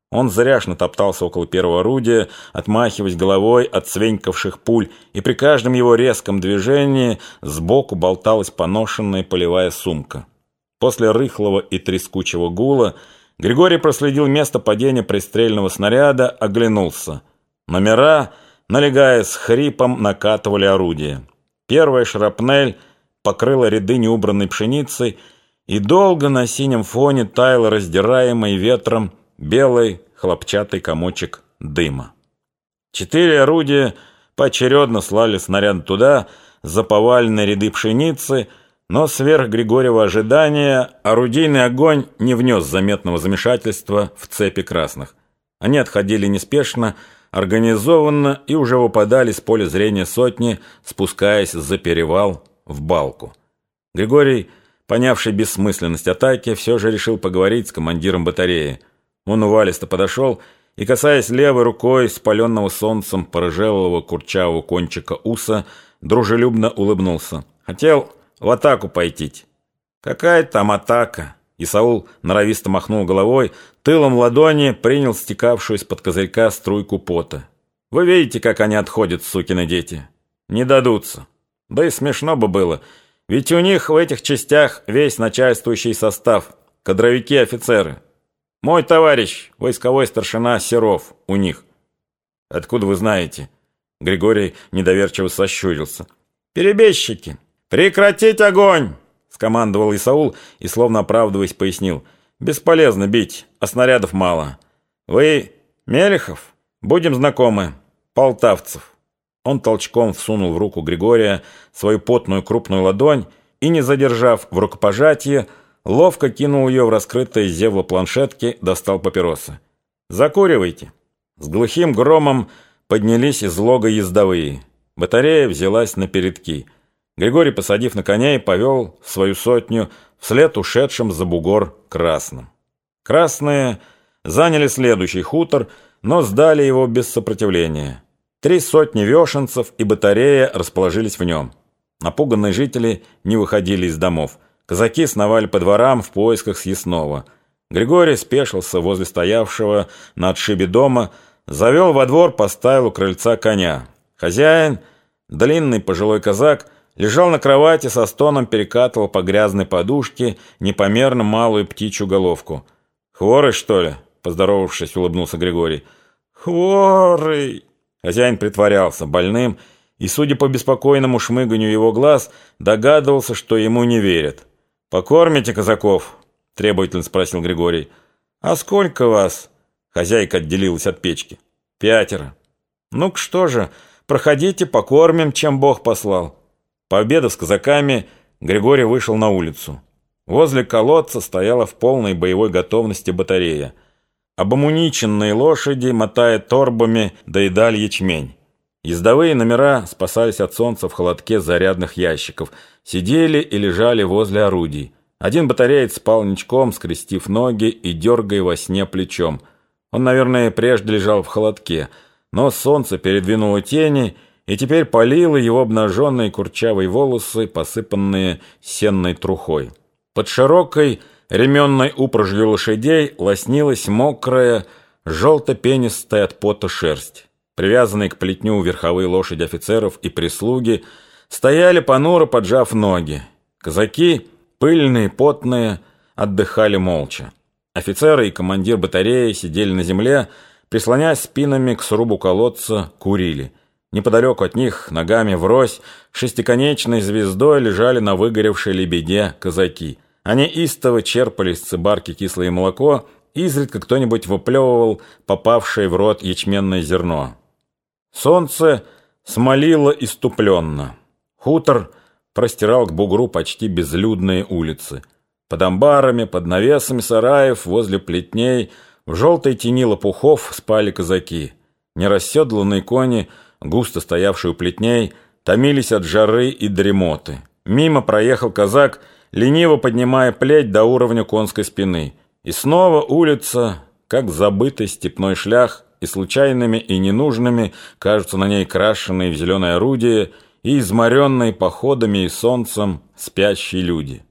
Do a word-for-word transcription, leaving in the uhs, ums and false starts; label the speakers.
Speaker 1: Он зряшно топтался около первого орудия, отмахиваясь головой от свенькавших пуль, и при каждом его резком движении сбоку болталась поношенная полевая сумка. После рыхлого и трескучего гула Григорий проследил место падения пристрельного снаряда, оглянулся. Номера, налегая с хрипом, накатывали орудие. Первая шрапнель покрыла ряды неубранной пшеницы, и долго на синем фоне таял раздираемый ветром белый хлопчатый комочек дыма. Четыре орудия поочередно слали снаряд туда, за поваленные ряды пшеницы, но сверх Григорьева ожидания орудийный огонь не внес заметного замешательства в цепи красных. Они отходили неспешно, организованно и уже выпадали с поля зрения сотни, спускаясь за перевал в балку. Григорий, понявший бессмысленность атаки, все же решил поговорить с командиром батареи. Он увалисто подошел и, касаясь левой рукой спаленного солнцем порыжелого курчавого кончика уса, дружелюбно улыбнулся. «Хотел в атаку пойти». «Какая там атака?» Исаул норовисто махнул головой, тылом ладони принял стекавшую из-под козырька струйку пота. «Вы видите, как они отходят, сукины дети? Не дадутся. Да и смешно бы было, ведь у них в этих частях весь начальствующий состав, кадровики-офицеры. Мой товарищ, войсковой старшина Серов, у них». «Откуда вы знаете?» Григорий недоверчиво сощурился. «Перебежчики! Прекратить огонь!» — скомандовал Исаул и, словно оправдываясь, пояснил. «Бесполезно бить, а снарядов мало. Вы Мелехов? Будем знакомы. Полтавцев». Он толчком всунул в руку Григория свою потную крупную ладонь и, не задержав в рукопожатии, ловко кинул ее в раскрытое зевло планшетки, достал папиросы. «Закуривайте». С глухим громом поднялись из лога ездовые. Батарея взялась на передки. Григорий, посадив на коня, повел свою сотню вслед ушедшим за бугор красным. Красные заняли следующий хутор, но сдали его без сопротивления. Три сотни вешенцев и батарея расположились в нем. Напуганные жители не выходили из домов. Казаки сновали по дворам в поисках съестного. Григорий спешился возле стоявшего на отшибе дома, завел во двор, поставил у крыльца коня. Хозяин, длинный пожилой казак, лежал на кровати, со стоном перекатывал по грязной подушке непомерно малую птичью головку. «Хворый, что ли?» — поздоровавшись, улыбнулся Григорий. «Хворый!» Хозяин притворялся больным и, судя по беспокойному шмыганью его глаз, догадывался, что ему не верят. «Покормите казаков?» — требовательно спросил Григорий. «А сколько вас?» — хозяйка отделилась от печки. «Пятеро». «Ну-ка что же, проходите, покормим, чем Бог послал». Пообедав с казаками, Григорий вышел на улицу. Возле колодца стояла в полной боевой готовности батарея. Обомуниченные лошади, мотая торбами, доедали ячмень. Ездовые номера спасались от солнца в холодке зарядных ящиков, сидели и лежали возле орудий. Один батареец спал ничком, скрестив ноги и дергая во сне плечом. Он, наверное, прежде лежал в холодке, но солнце передвинуло тени и теперь палило его обнаженные курчавые волосы, посыпанные сенной трухой. Под широкой ременной упряжью лошадей лоснилась мокрая, желто-пенистая от пота шерсть. Привязанные к плетню верховые лошади офицеров и прислуги стояли понуро, поджав ноги. Казаки, пыльные, потные, отдыхали молча. Офицеры и командир батареи сидели на земле, прислонясь спинами к срубу колодца, курили. Неподалеку от них, ногами врозь, шестиконечной звездой лежали на выгоревшей лебеде казаки. Они истово черпали из цибарки кислое молоко, изредка кто-нибудь выплевывал попавшее в рот ячменное зерно. Солнце смолило иступленно. Хутор простирал к бугру почти безлюдные улицы. Под амбарами, под навесами сараев, возле плетней, в желтой тени лопухов спали казаки. Нерасседланные кони, густо стоявшие у плетней, томились от жары и дремоты. Мимо проехал казак, лениво поднимая плеть до уровня конской спины. И снова улица, как забытый степной шлях, и случайными, и ненужными кажутся на ней крашеные в зеленое орудие и изморенные походами и солнцем спящие люди.